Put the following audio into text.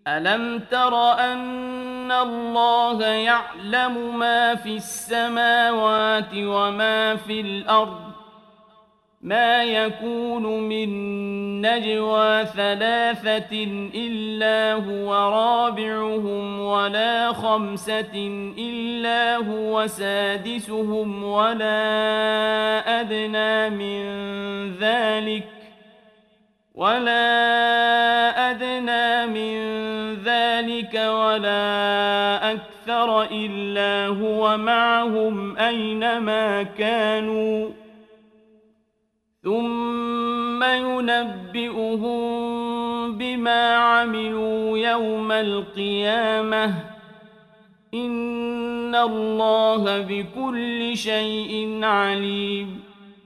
ألم تر أن الله يعلم ما في السماوات وما في الأرض ما يكون من نجوى ثلاثة إلا هو رابعهم ولا خمسة إلا هو سادسهم ولا أدنى من ذلك ولا أكثر إلا هو معهم أينما كانوا ثم ينبئهم بما عملوا يوم القيامة إن الله بكل شيء عليم